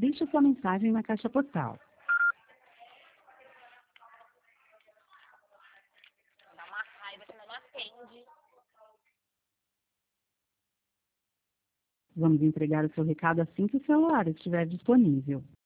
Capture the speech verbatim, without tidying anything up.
Deixe sua mensagem na caixa postal. Dá uma raiva que não atende. Vamos entregar o seu recado assim que o celular estiver disponível.